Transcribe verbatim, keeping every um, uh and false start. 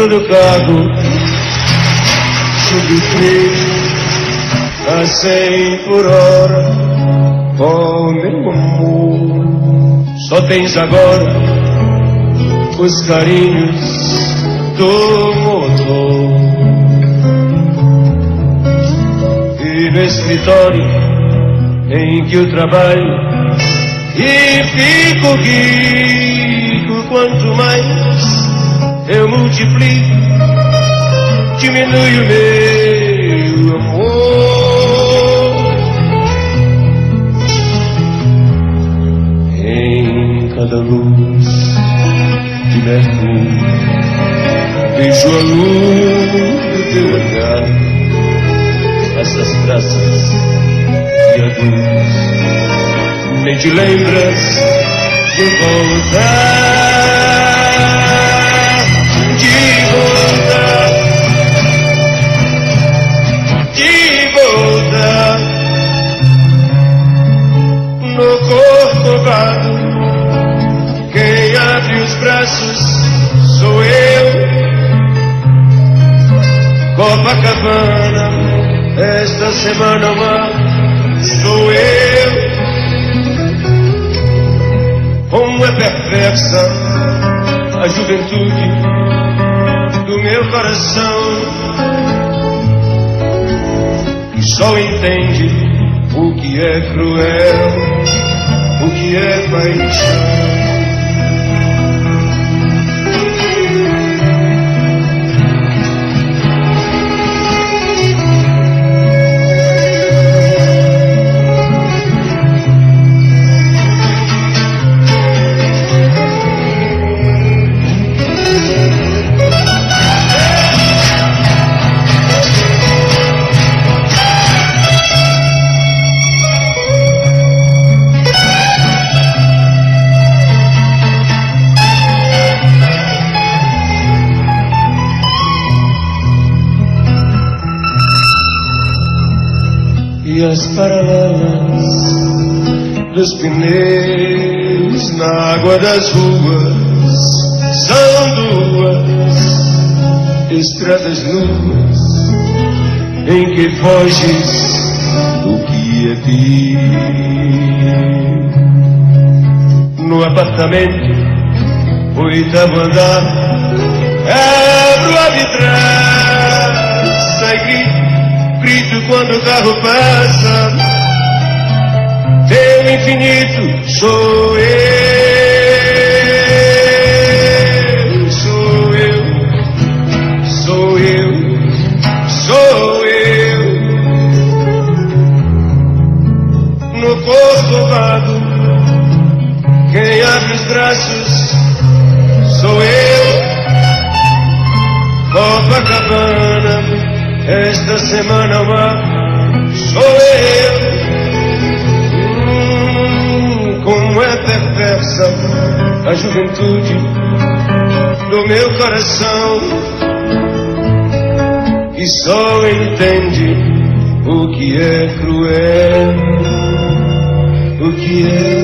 dentro do carro, subi a cem por hora. Oh, meu amor, só tens agora os carinhos do motor. E no escritório em que eu trabalho e fico rico, quanto mais eu multiplico, diminui o meu amor. Em cada luz de mercúrio vejo a luz do teu olhar, essas praças e a luz, nem te lembras de voltar, de voltar, de voltar no Corcovado. Quem abre os braços sou eu. Copacabana, esta semana o mar sou eu. Como é perversa a juventude do meu coração, que só entende o que é cruel, o que é paixão. E as paralelas dos pneus na água das ruas são duas estradas nuas em que foges do que é teu. No apartamento, oitavo andar, abro a vidraça e grito, grito quando o carro passa. Teu infinito sou eu, sou eu, sou eu, sou eu. No Corcovado, quem abre os braços sou eu. Copacabana, esta semana o mar sou eu. Hum, como é perversa a juventude do meu coração, que só entende o que é cruel, o que é